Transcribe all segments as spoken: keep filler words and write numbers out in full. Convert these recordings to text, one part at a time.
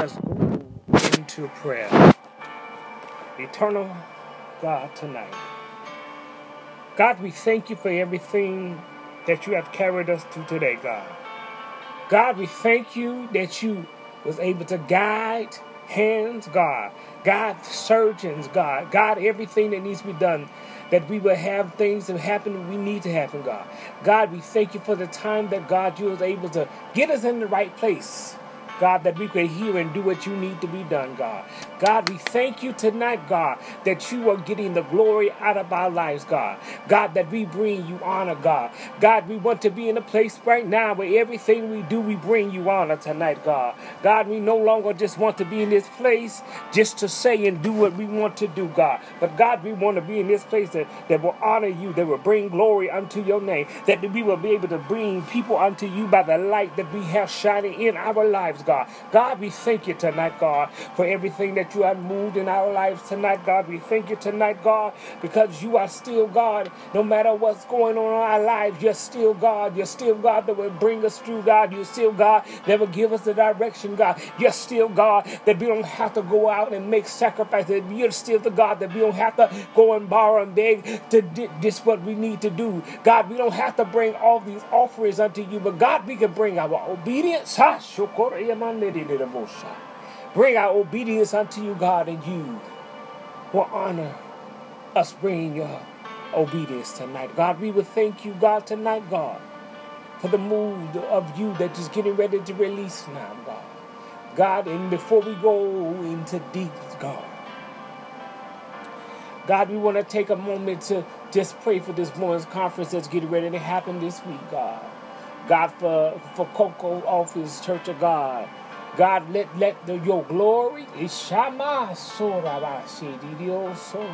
us go into prayer. Eternal God, tonight, God, we thank you for everything that you have carried us through today, God. God, we thank you that you was able to guide hands, God, guide surgeons, God, God, everything that needs to be done, that we will have things that happen we need to happen, God. God, we thank you for the time that, God, you was able to get us in the right place, God, that we could hear and do what you need to be done, God. God, we thank you tonight, God, that you are getting the glory out of our lives, God. God, that we bring you honor, God. God, we want to be in a place right now where everything we do, we bring you honor tonight, God. God, we no longer just want to be in this place just to say and do what we want to do, God. But God, we want to be in this place that, that will honor you, that will bring glory unto your name, that we will be able to bring people unto you by the light that we have shining in our lives, God. God, we thank you tonight, God, for everything that you have moved in our lives tonight, God. We thank you tonight, God, because you are still God. No matter what's going on in our lives, you're still God. You're still God that will bring us through, God. You're still God that will give us the direction, God. You're still God that we don't have to go out and make sacrifices. You're still the God that we don't have to go and borrow and beg to do this what we need to do. God, we don't have to bring all these offerings unto you, but God, we can bring our obedience. Bring our obedience unto you, God, and you will honor us bringing your obedience tonight. God, we will thank you, God, tonight, God, for the move of you that is getting ready to release now, God. God, and before we go into deep, God, God, we want to take a moment to just pray for this morning's conference that's getting ready to happen this week, God. God, for, for Cocoa Office Church of God. God, let, let the, your glory, Ishama Sorabashi Didioso.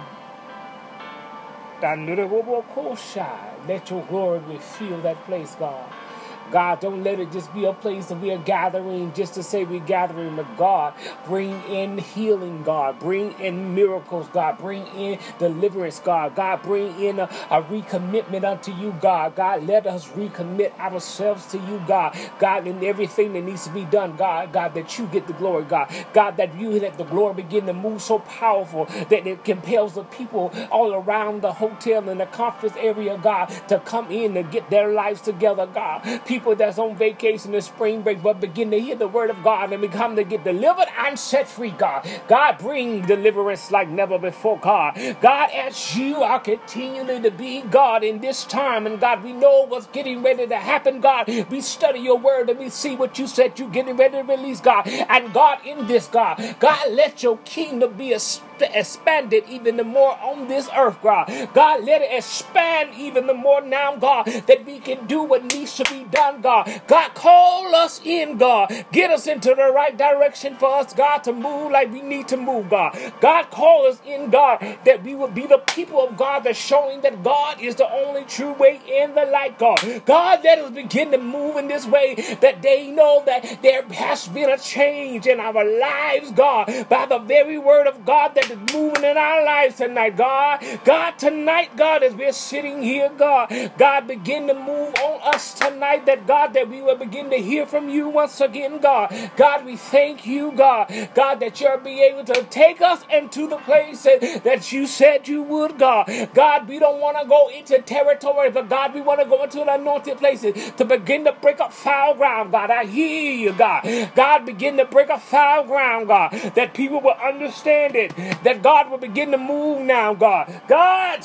Let your glory refill that place, God. God, don't let it just be a place that we are gathering just to say we're gathering, but God, bring in healing, God. Bring in miracles, God. Bring in deliverance, God. God, bring in a, a recommitment unto you, God. God, let us recommit ourselves to you, God. God, in everything that needs to be done, God. God, that you get the glory, God. God, that you let the glory begin to move so powerful that it compels the people all around the hotel and the conference area, God, to come in and get their lives together, God. People that's on vacation and spring break, but begin to hear the word of God and become to get delivered and set free, God. God, bring deliverance like never before, God. God, as you are continuing to be God in this time, and God, we know what's getting ready to happen, God. We study your word and we see what you said you're getting ready to release, God. And God, in this, God, God, let your kingdom be expanded even the more on this earth, God. God, let it expand even the more now, God, that we can do what needs to be done, God. God, call us in, God. Get us into the right direction for us, God, to move like we need to move, God. God, call us in, God, that we will be the people of God that's showing that God is the only true way in the light, God. God, let us begin to move in this way that they know that there has been a change in our lives, God, by the very word of God that is moving in our lives tonight, God. God, tonight, God, as we're sitting here, God, God, begin to move on us tonight, that God, that we will begin to hear from you once again, God. God, we thank you, God, God, that you'll be able to take us into the place that you said you would, God. God, we don't want to go into territory, but God, we want to go into the anointed places to begin to break up foul ground, God. I hear you, God. God, begin to break up foul ground, God, that people will understand it, that God will begin to move now, God. God,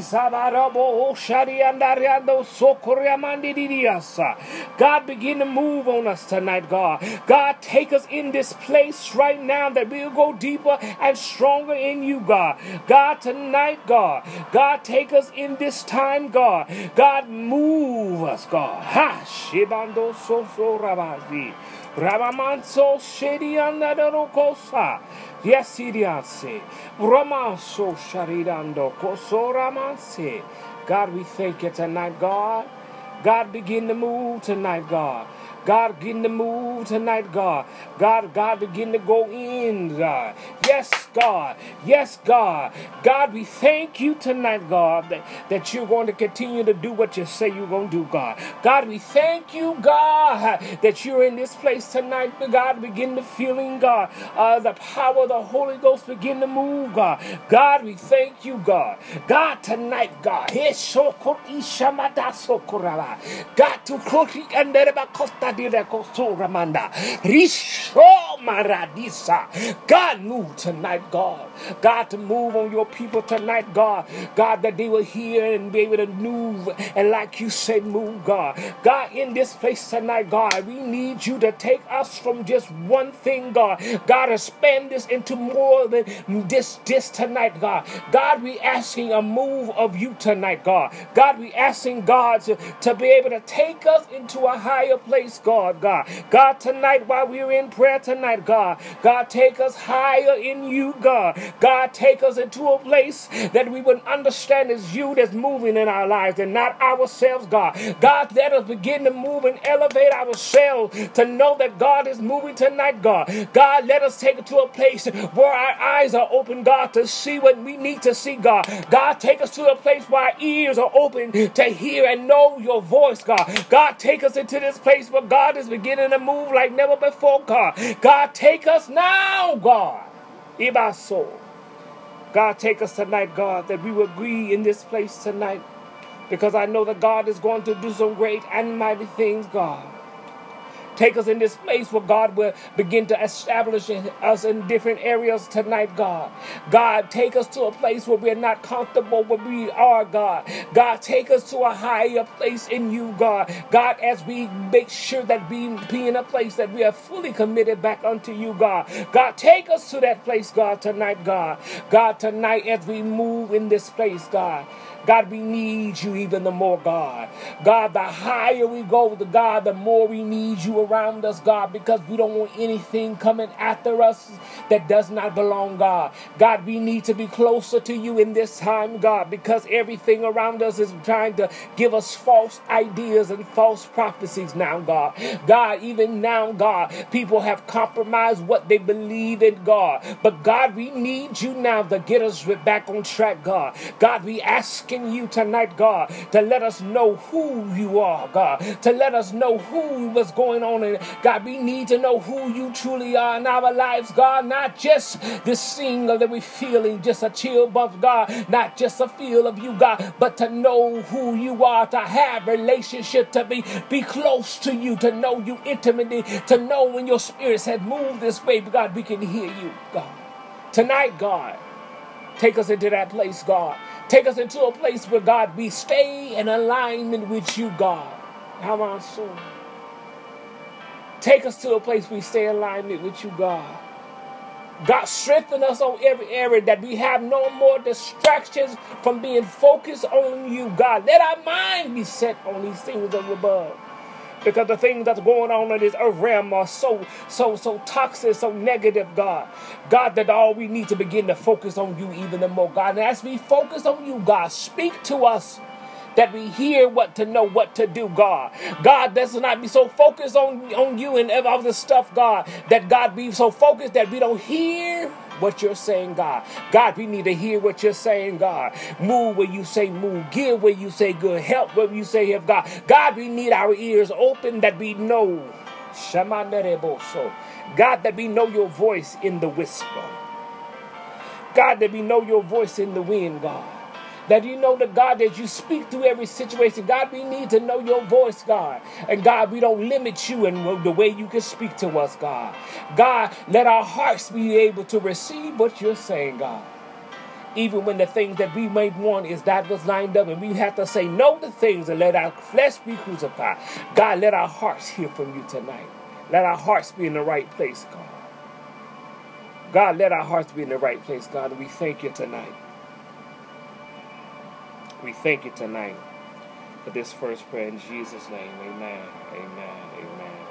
God, begin to move on us tonight, God. God, take us in this place right now that we'll go deeper and stronger in you, God. God, tonight, God. God, take us in this time, God. God, move us, God. Ha! Shibando so so rabazi. Rabamanso shedianda rokosa. Yes, Idianse. Ramanso sharidando kosoramanse. God, we thank you tonight, God. God, begin to move tonight, God. God, begin to move tonight, God. God, God, begin to go in, God. Yes, God. Yes, God. God, we thank you tonight, God, that, that you're going to continue to do what you say you're going to do, God. God, we thank you, God, that you're in this place tonight, God. Begin to feeling, God, uh, the power of the Holy Ghost begin to move, God. God, we thank you, God. God, tonight, God. God, to Kroki and Costa di Recosto Ramanda. Risho Maradisa. God, move tonight, God. God, to move on your people tonight, God. God, that they will hear and be able to move. And like you said, move, God. God, in this place tonight, God, we need you to take us from just one thing, God. God, expand this into more than this, this tonight, God. God, we asking a move of you tonight, God. God, we asking God to, to be able to take us into a higher place, God, God. God, tonight while we're in prayer tonight, God, God, take us higher in you, God. God, take us into a place that we would understand it's you that's moving in our lives and not ourselves, God. God, let us begin to move and elevate ourselves to know that God is moving tonight, God. God, let us take it to a place where our eyes are open, God, to see what we need to see, God. God, take us to a place where our ears are open to hear and know your voice, God. God, take us into this place where God is beginning to move like never before, God. God, take us now, God. Ibaso. God, take us tonight, God, that we will agree in this place tonight, because I know that God is going to do some great and mighty things, God. Take us in this place where God will begin to establish us in different areas tonight, God. God, take us to a place where we're not comfortable where we are, God. God, take us to a higher place in you, God. God, as we make sure that we be in a place that we are fully committed back unto you, God. God, take us to that place, God, tonight, God. God, tonight as we move in this place, God. God, we need you even the more, God. God, the higher we go, the God, the more we need you around us, God, because we don't want anything coming after us that does not belong, God. God, we need to be closer to you in this time, God, because everything around us is trying to give us false ideas and false prophecies now, God. God, even now, God, people have compromised what they believe in, God. But God, we need you now to get us back on track, God. God, we ask you tonight, God, to let us know who you are, God, to let us know who was going on. And God, we need to know who you truly are in our lives, God, not just this thing that we're feeling, just a chill bump, God, not just a feel of you, God, but to know who you are, to have relationship, to be, be close to you, to know you intimately, to know when your spirits have moved this way, God, we can hear you, God. Tonight, God, take us into that place, God. Take us into a place where, God, we stay in alignment with you, God. How am I so? Take us to a place we stay in alignment with you, God. God, strengthen us on every area that we have no more distractions from being focused on you, God. Let our mind be set on these things up above. Because the things that's going on in this earth realm are so, so, so toxic, so negative, God. God, that all we need to begin to focus on you even more, God. And as we focus on you, God, speak to us that we hear what to know, what to do, God. God, let's not be so focused on, on you and all this stuff, God, that God be so focused that we don't hear what you're saying, God. God, we need to hear what you're saying, God. Move where you say move. Give where you say good. Help where you say help, God. God, we need our ears open that we know. God, that we know your voice in the whisper. God, that we know your voice in the wind, God. That you know the God that you speak through every situation. God, we need to know your voice, God. And God, we don't limit you in the way you can speak to us, God. God, let our hearts be able to receive what you're saying, God. Even when the things that we may want is that was lined up and we have to say no to things and let our flesh be crucified. God, let our hearts hear from you tonight. Let our hearts be in the right place, God. God, let our hearts be in the right place, God. And we thank you tonight. We thank you tonight for this first prayer in Jesus' name. Amen. Amen. Amen.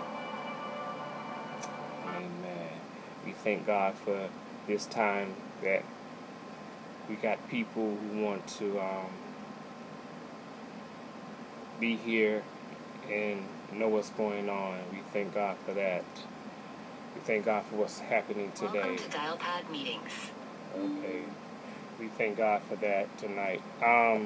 Amen. We thank God for this time that we got people who want to um, be here and know what's going on. We thank God for that. We thank God for what's happening today. Welcome to Dialpad Meetings. Okay. We thank God for that tonight. Um,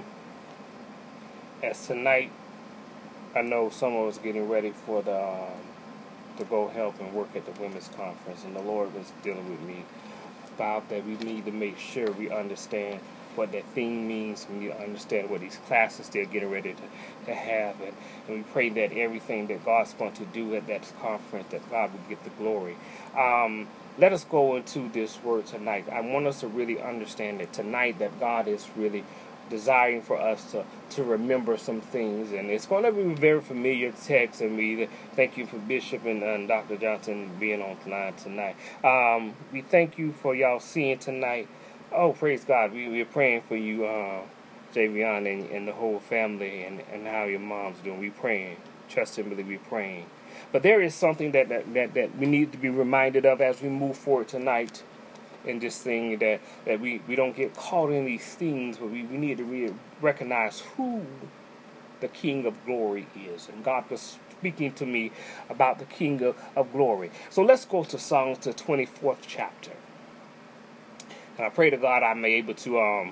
as tonight, I know some of us getting ready for the um, to go help and work at the women's conference, and the Lord was dealing with me about that. We need to make sure we understand what that thing means. We need to understand what these classes they're getting ready to, to have, and, and we pray that everything that God's going to do at that conference, that God will get the glory. Um, let us go into this word tonight. I want us to really understand that tonight that God is really desiring for us to, to remember some things, and it's going to be a very familiar text, and we thank you for Bishop and, and Doctor Johnson being on tonight. tonight. Um, we thank you for y'all seeing tonight. Oh, praise God. We, we're praying for you, uh, Javion, and, and the whole family, and, and how your mom's doing. We're praying. Trust and believe we're praying. But there is something that, that, that, that we need to be reminded of as we move forward tonight in this thing, that, that we, we don't get caught in these things, but we, we need to re- recognize who the King of Glory is. And God was speaking to me about the King of, of Glory. So let's go to Psalms, the twenty-fourth chapter. And I pray to God I'm able to um,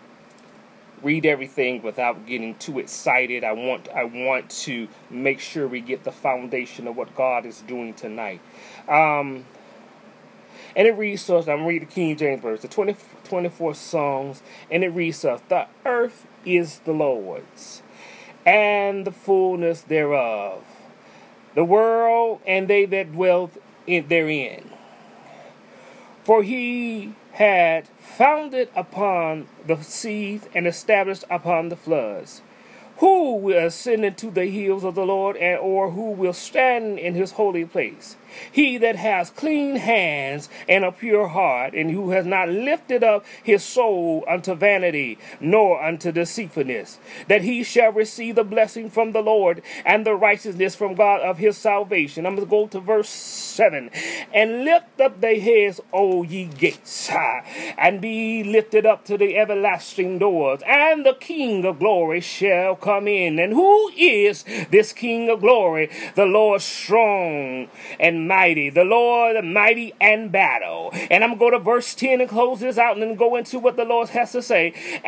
read everything without getting too excited. I want I want to make sure we get the foundation of what God is doing tonight. Um, and it reads, so I'm reading the King James Version, the twenty, twenty-four Psalms, and it reads, so, the earth is the Lord's, and the fullness thereof, the world and they that dwell in therein. For he had founded upon the seas and established upon the floods. Who will ascend into the hills of the Lord, and or who will stand in his holy place? He that has clean hands and a pure heart, and who has not lifted up his soul unto vanity, nor unto deceitfulness, that he shall receive the blessing from the Lord, and the righteousness from God of his salvation. I'm going to go to verse seven. And lift up thy heads, O ye gates, and be lifted up to the everlasting doors, and the King of glory shall come in. And who is this King of glory? The Lord strong and mighty, the Lord mighty and battle. And I'm going to go to verse ten and close this out, and then go into what the Lord has to say.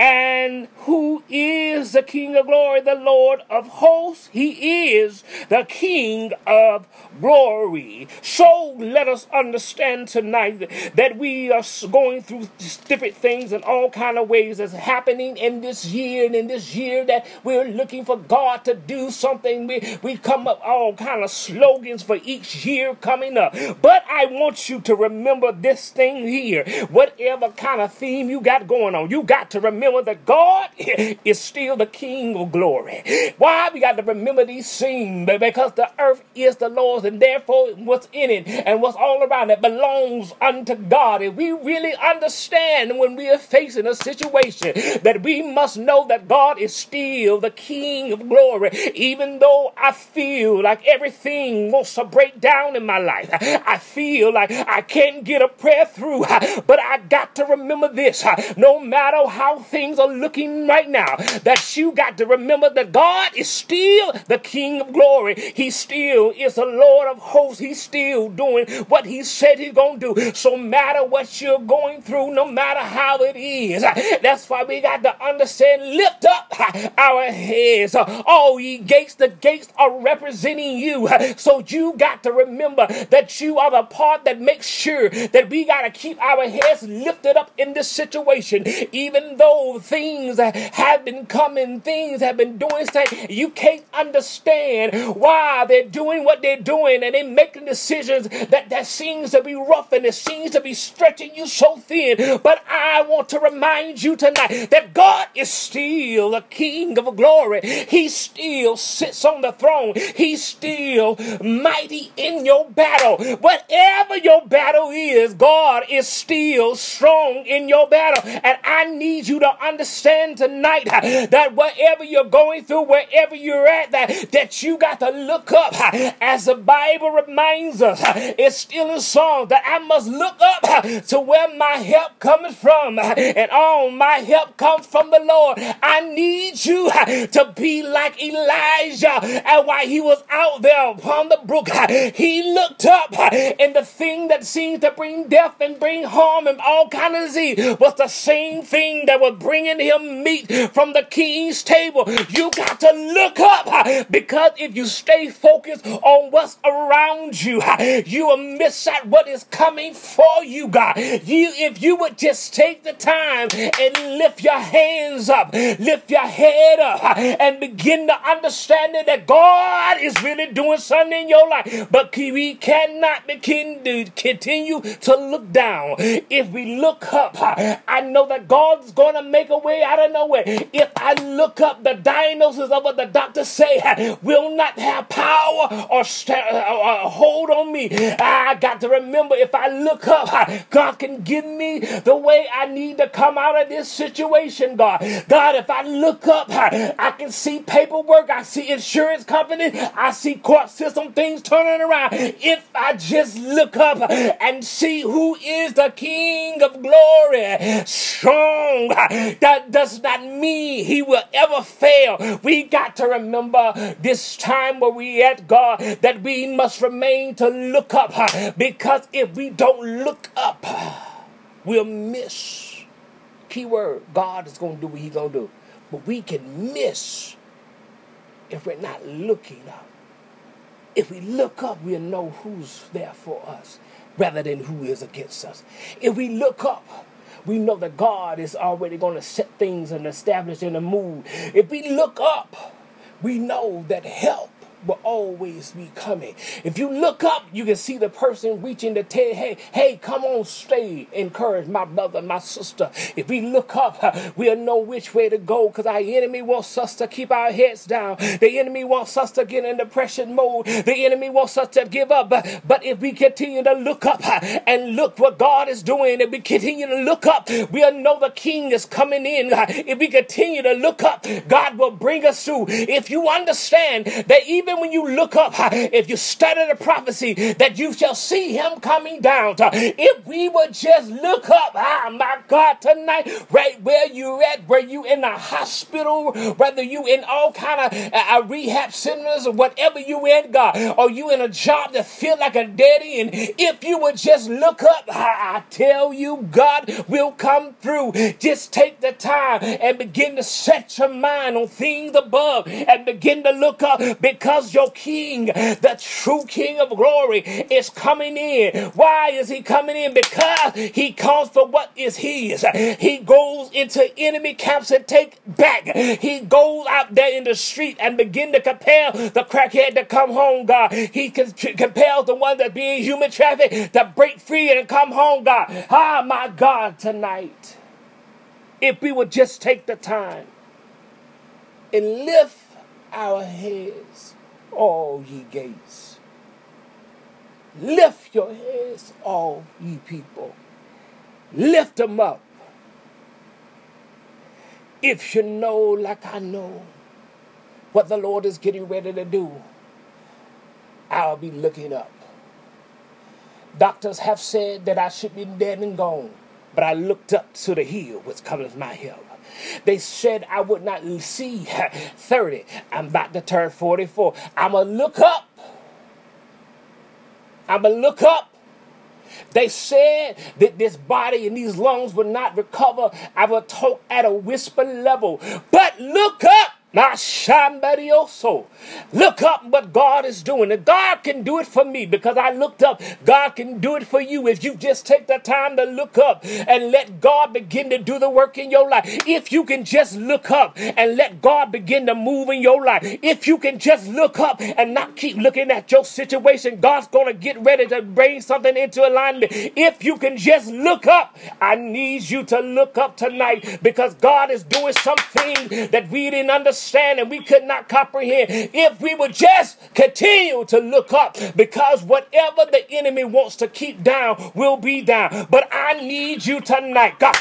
And who is the King of glory? The Lord of hosts. He is the King of glory. So let us understand tonight that we are going through different things in all kind of ways that's happening in this year, and in this year that we're looking for God to do something. We, we come up all kind of slogans for each year coming up. But I want you to remember this thing here. Whatever kind of theme you got going on, you got to remember that God is still the King of glory. Why? We got to remember these things, because the earth is the Lord's, and therefore what's in it and what's all around it belongs unto God. And we really understand when we are facing a situation that we must know that God is still the King of glory. Even though I feel like everything wants to break down in my life, I feel like I can't get a prayer through, but I got to remember this. No matter how things are looking right now, that you got to remember that God is still the King of glory. He still is the Lord of hosts. He's still doing what he said he's going to do. So no matter what you're going through, no matter how it is, that's why we got to understand, lift up our heads. All ye gates, the gates are representing you. So you got to remember that you are the part that makes sure that we got to keep our heads lifted up in this situation. Even though things have been coming, things have been doing things, you can't understand why they're doing what they're doing, and they're making decisions that, that seems to be rough, and it seems to be stretching you so thin. But I want to remind you tonight that God is still the King of glory. He still sits on the throne. He's still mighty in your battle. Whatever your battle is, God is still strong in your battle. And I need you to understand tonight that whatever you're going through, wherever you're at, that, that you got to look up. As the Bible reminds us, it's still in song that I must look up to where my help cometh from. And all my help comes from the Lord. I need you to be like Elijah. And while he was out there upon the brook, he looked up, and the thing that seemed to bring death and bring harm and all kind of disease was the same thing that was bringing him meat from the king's table. You got to look up, because if you stay focused on what's around you, you will miss out what is coming for you, God. You, if you would just take the time and lift your hands up, lift your head up, and begin to understand that God is really doing something in your life. But we cannot begin to continue to look down. If we look up, I know that God's going to make a way out of nowhere. If I look up, the diagnosis of what the doctors say will not have power or, st- or hold on me. I got to remember, if I look up, God can give me the way I need to come out of this situation, God. God, if I look up, I can see paperwork, I see insurance companies, I see court system things turning around. If I just look up and see who is the King of glory, strong, that does not mean he will ever fail. We got to remember this time where we at, God, that we must remain to look up, because if we don't look up, we'll miss. Keyword, God is going to do what he's going to do. But we can miss if we're not looking up. If we look up, we'll know who's there for us rather than who is against us. If we look up, we know that God is already going to set things and establish in a mood. If we look up, we know that help will always be coming. If you look up, you can see the person reaching to tell, hey, hey, come on, stay, encourage my brother, my sister. If we look up, we'll know which way to go, because our enemy wants us to keep our heads down. The enemy wants us to get in depression mode. The enemy wants us to give up. But, but if we continue to look up and look what God is doing, if we continue to look up, we'll know the King is coming in. If we continue to look up, God will bring us through. If you understand that even when you look up, if you study the prophecy, that you shall see him coming down. If we would just look up, ah, my God, tonight, right where you at, where you in the hospital, whether you in all kind of uh, rehab centers or whatever you in, God, or you in a job that feel like a dead end, if you would just look up, I, I tell you, God will come through. Just take the time and begin to set your mind on things above and begin to look up, because your King, the true King of glory, is coming in. Why is he coming in? Because he comes for what is his. He goes into enemy camps and take back. He goes out there in the street and begin to compel the crackhead to come home, God. He can compel the one that being human traffic to break free and come home, God. Ah, my God, tonight, if we would just take the time and lift our heads, all ye gates. Lift your heads, all ye people. Lift them up. If you know, like I know, what the Lord is getting ready to do, I'll be looking up. Doctors have said that I should be dead and gone, but I looked up to the hill which cometh my help. They said I would not see thirty. I'm about to turn forty-four. I'm going to look up. I'm going to look up. They said that this body and these lungs would not recover. I will talk at a whisper level. But look up. Not somebody also. Look up what God is doing. And God can do it for me because I looked up. God can do it for you if you just take the time to look up and let God begin to do the work in your life. If you can just look up and let God begin to move in your life. If you can just look up and not keep looking at your situation, God's going to get ready to bring something into alignment. If you can just look up, I need you to look up tonight because God is doing something that we didn't understand and we could not comprehend. If we would just continue to look up, because whatever the enemy wants to keep down will be down. But I need you tonight, God,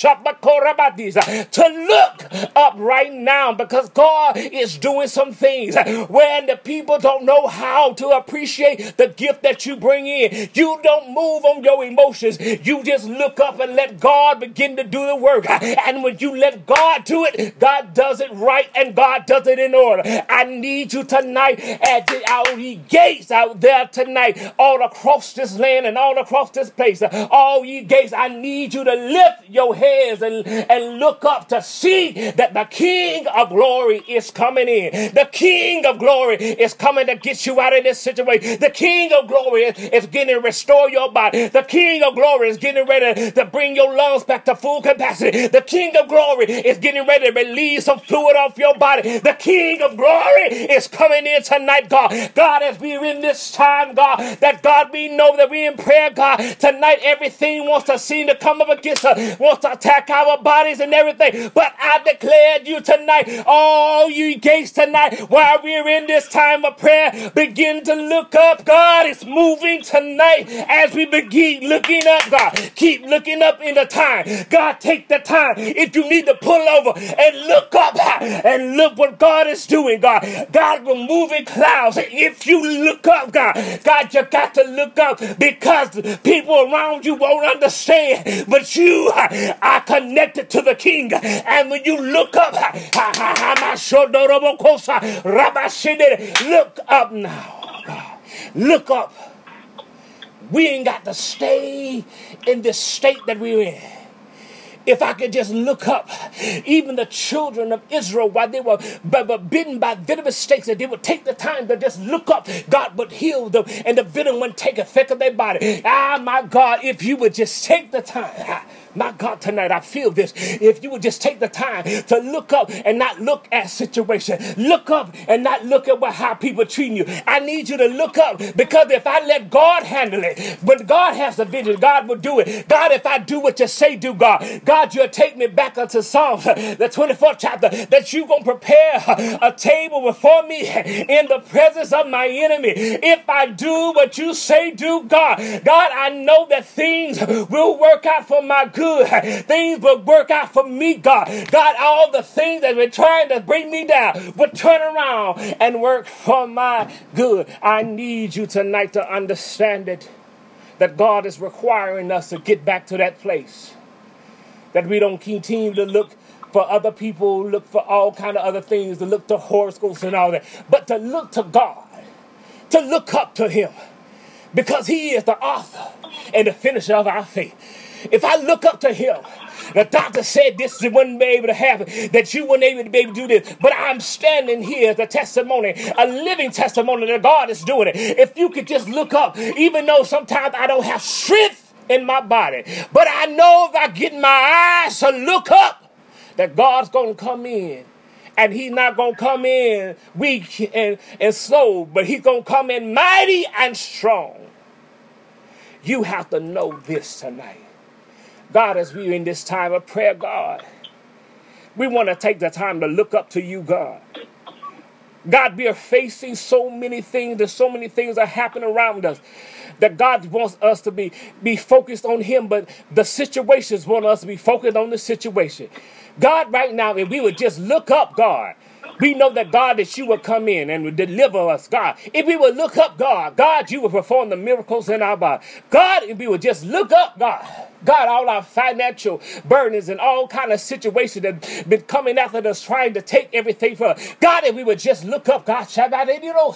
to look up right now, because God is doing some things when the people don't know how to appreciate the gift that you bring in. You don't move on your emotions. You just look up and let God begin to do the work. And when you let God do it, God does it right and and God does it in order. I need you tonight at the out ye gates out there tonight, all across this land and all across this place. All ye gates, I need you to lift your heads and, and look up to see that the King of glory is coming in. The King of glory is coming to get you out of this situation. The King of glory is, is getting to restore your body. The King of glory is getting ready to bring your lungs back to full capacity. The King of glory is getting ready to release some fluid off your body. The King of glory is coming in tonight, God. God, as we're in this time, God, that God, we know that we're in prayer, God. Tonight, everything wants to seem to come up against us, wants to attack our bodies and everything. But I declare you tonight, all you gates tonight, while we're in this time of prayer, begin to look up. God is moving tonight as we begin looking up, God. Keep looking up in the time. God, take the time. If you need to pull over and look up and look what God is doing, God. God, we're moving clouds. If you look up, God, God, you got to look up because people around you won't understand, but you are connected to the King. And when you look up, look up now, God. Look up. We ain't got to stay in this state that we're in. If I could just look up, even the children of Israel, while they were bitten by venomous snakes, and they would take the time to just look up, God would heal them, and the venom wouldn't take effect of their body. Ah, my God, if you would just take the time, my God, tonight I feel this. If you would just take the time to look up and not look at situation, look up and not look at what how people treating you. I need you to look up, because if I let God handle it, but God has the vision, God will do it. God, if I do what you say do, God, God, you'll take me back unto Psalms, the twenty-fourth chapter, that you're going to prepare a table before me in the presence of my enemy. If I do what you say do, God, God, I know that things will work out for my good. Things will work out for me, God. God, all the things that were trying to bring me down will turn around and work for my good. I need you tonight to understand it, that God is requiring us to get back to that place, that we don't continue to look for other people, look for all kind of other things, to look to horoscopes and all that, but to look to God, to look up to Him, because He is the author and the finisher of our faith. If I look up to Him, the doctor said this wouldn't be able to happen, that you wouldn't able to be able to do this, but I'm standing here as a testimony, a living testimony that God is doing it. If you could just look up, even though sometimes I don't have strength in my body, but I know if I get my eyes to look up, that God's going to come in. And He's not going to come in weak and, and slow, but He's going to come in mighty and strong. You have to know this tonight. God, as we're in this time of prayer, God, we want to take the time to look up to you, God. God, we are facing so many things, and so many things are happening around us, that God wants us to be, be focused on Him, but the situations want us to be focused on the situation. God, right now, if we would just look up, God, we know that, God, that you will come in and would deliver us, God. If we would look up, God, God, you will perform the miracles in our body. God, if we would just look up, God, God, all our financial burdens and all kind of situations that have been coming after us, trying to take everything from us. God, if we would just look up, God, God,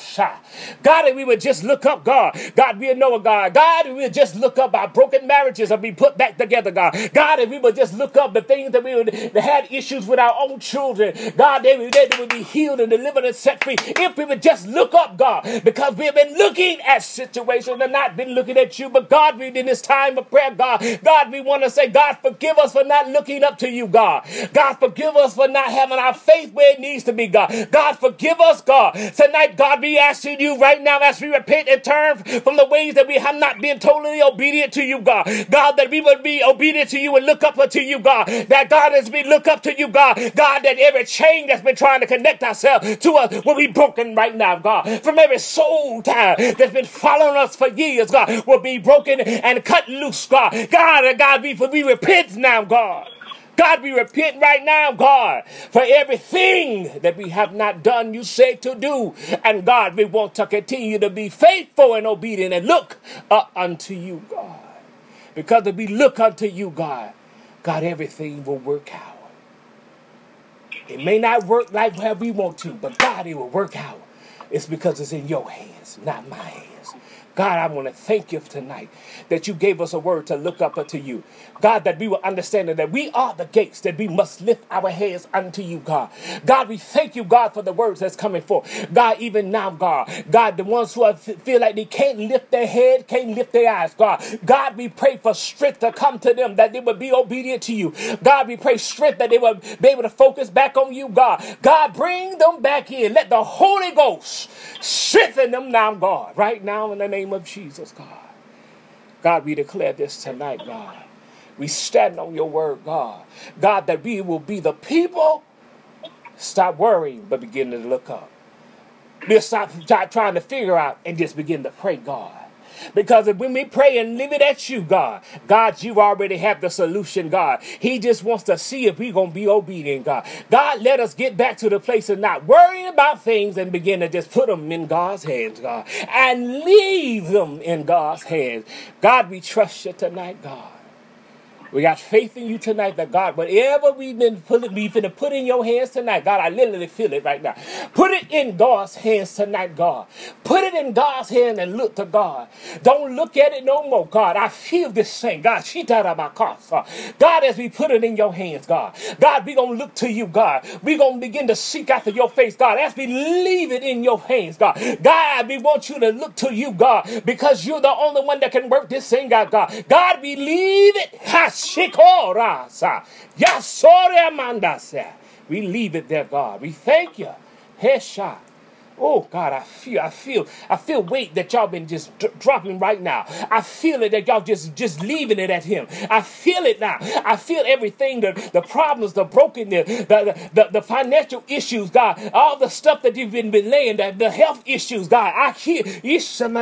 if we would just look up, God, God, we know, God, God, if we would just look up, our broken marriages will be put back together, God. God, if we would just look up the things that we would, that had issues with our own children, God, they, they would be healed and delivered and set free. If we would just look up, God, because we have been looking at situations and not been looking at you, but God, we in this time of prayer, God, God, God, we want to say, God, forgive us for not looking up to you, God. God, forgive us for not having our faith where it needs to be, God. God, forgive us, God. Tonight, God, we asking you right now as we repent and turn from the ways that we have not been totally obedient to you, God. God, that we would be obedient to you and look up unto you, God. That, God, as we look up to you, God, God, that every chain that's been trying to connect ourselves to us will be broken right now, God. From every soul tie that's been following us for years, God, will be broken and cut loose, God. God, God, we, we repent now, God. God, we repent right now, God, for everything that we have not done, you said to do. And God, we want to continue to be faithful and obedient and look up unto you, God. Because if we look unto you, God, God, everything will work out. It may not work like how we want to, but God, it will work out. It's because it's in your hands, not my hands. God, I want to thank you tonight that you gave us a word to look up unto you. God, that we will understand that we are the gates, that we must lift our heads unto you, God. God, we thank you, God, for the words that's coming forth. God, even now, God, God, the ones who are, feel like they can't lift their head, can't lift their eyes, God. God, we pray for strength to come to them, that they would be obedient to you. God, we pray strength that they would be able to focus back on you, God. God, bring them back in. Let the Holy Ghost strengthen them now, God, right now in the name of Jesus, God. God, we declare this tonight, God. We stand on your word, God. God, that we will be the people. Stop worrying, but begin to look up. We'll stop trying to figure out and just begin to pray, God. Because when we pray and leave it at you, God, God, you already have the solution, God. He just wants to see if we're going to be obedient, God. God, let us get back to the place of not worrying about things and begin to just put them in God's hands, God, and leave them in God's hands. God, we trust you tonight, God. We got faith in you tonight that God, whatever we've been putting, we've been put in your hands tonight, God, I literally feel it right now. Put it in God's hands tonight, God. Put it in God's hand and look to God. Don't look at it no more, God. I feel this thing, God. She died on my car, God, as we put it in your hands, God. God, we're going to look to you, God. We're going to begin to seek after your face, God, as we leave it in your hands, God. God, we want you to look to you, God, because you're the only one that can work this thing out, God. God, we leave it. Shikorasa. Yasoria mandasa. We leave it there, God. We thank you. Hesha. Oh, God, I feel, I feel, I feel weight that y'all been just d- dropping right now. I feel it that y'all just, just leaving it at him. I feel it now. I feel everything, the, the problems, the brokenness, the, the, the financial issues, God, all the stuff that you've been laying, the, the health issues, God. I hear, I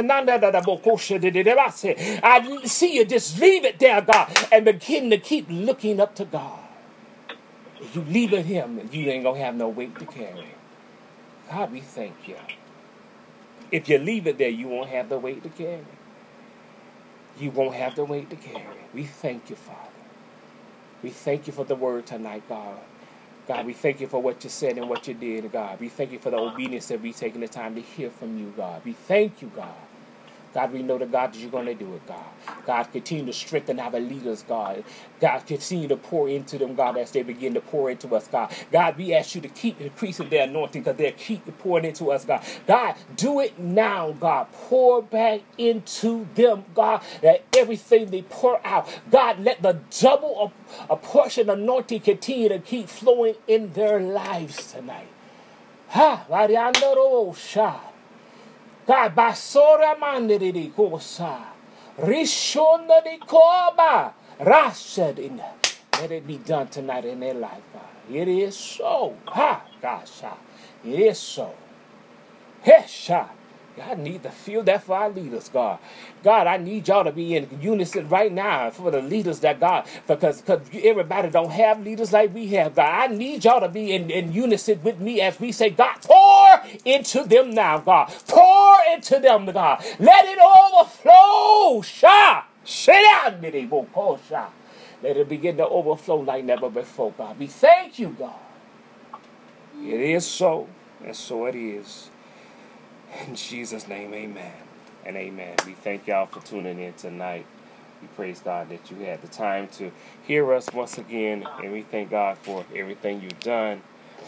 see you just leave it there, God, and begin to keep looking up to God. If you leave it him, you ain't going to have no weight to carry. God, we thank you. If you leave it there, you won't have the weight to carry. You won't have the weight to carry. We thank you, Father. We thank you for the word tonight, God. God, we thank you for what you said and what you did, God. We thank you for the obedience that we've taken the time to hear from you, God. We thank you, God. God, we know that, God, that you're going to do it, God. God, continue to strengthen our leaders, God. God, continue to pour into them, God, as they begin to pour into us, God. God, we ask you to keep increasing their anointing because they're keep pouring into us, God. God, do it now, God. Pour back into them, God, that everything they pour out, God, let the double a, a portion anointing continue to keep flowing in their lives tonight. Ha, Variandoro Shah. God, basora mandiri di kosa, rishonda di koba, rashadin. Let it be done tonight in their life, God. It is so. Ha, gosh, it is so. Hesha. God, need to feel that for our leaders, God. God, I need y'all to be in unison right now for the leaders that God, because because everybody don't have leaders like we have, God. I need y'all to be in, in unison with me as we say, God, pour into them now, God. Pour into them, God. Let it overflow. Sha. Let it begin to overflow like never before, God. We thank you, God. It is so, and so it is. In Jesus' name, amen and amen. We thank y'all for tuning in tonight. We praise God that you had the time to hear us once again, and we thank God for everything you've done.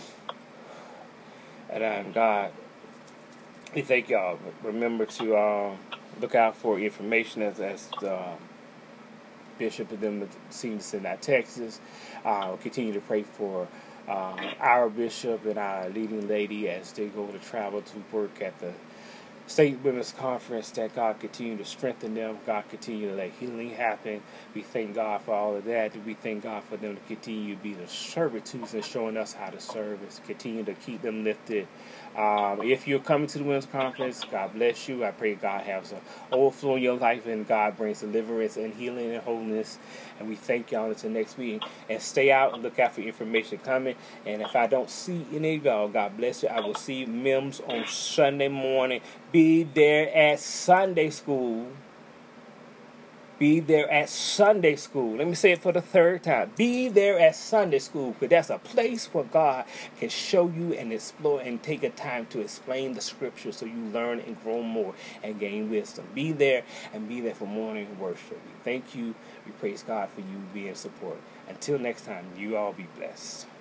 And um, God, we thank y'all. Remember to um, look out for information as, as the um, Bishop of them seems to send out Texas. Uh, we'll continue to pray for Uh, our bishop and our leading lady as they go to travel to work at the State Women's Conference, that God continue to strengthen them. God continue to let healing happen. We thank God for all of that. We thank God for them to continue to be the servitudes and showing us how to service. Continue to keep them lifted. Um, if you're coming to the Women's Conference, God bless you. I pray God has an overflow in your life and God brings deliverance and healing and wholeness. And we thank y'all until next week. And stay out and look out for information coming. And if I don't see any of y'all, God bless you. I will see Mims on Sunday morning. Be there at Sunday school Be there at Sunday school. Let me say it for the third time. Be there at Sunday school, because that's a place where God can show you and explore and take a time to explain the scripture so you learn and grow more and gain wisdom. Be there and be there for morning worship. We thank you. We praise God for you being support. Until next time, you all be blessed.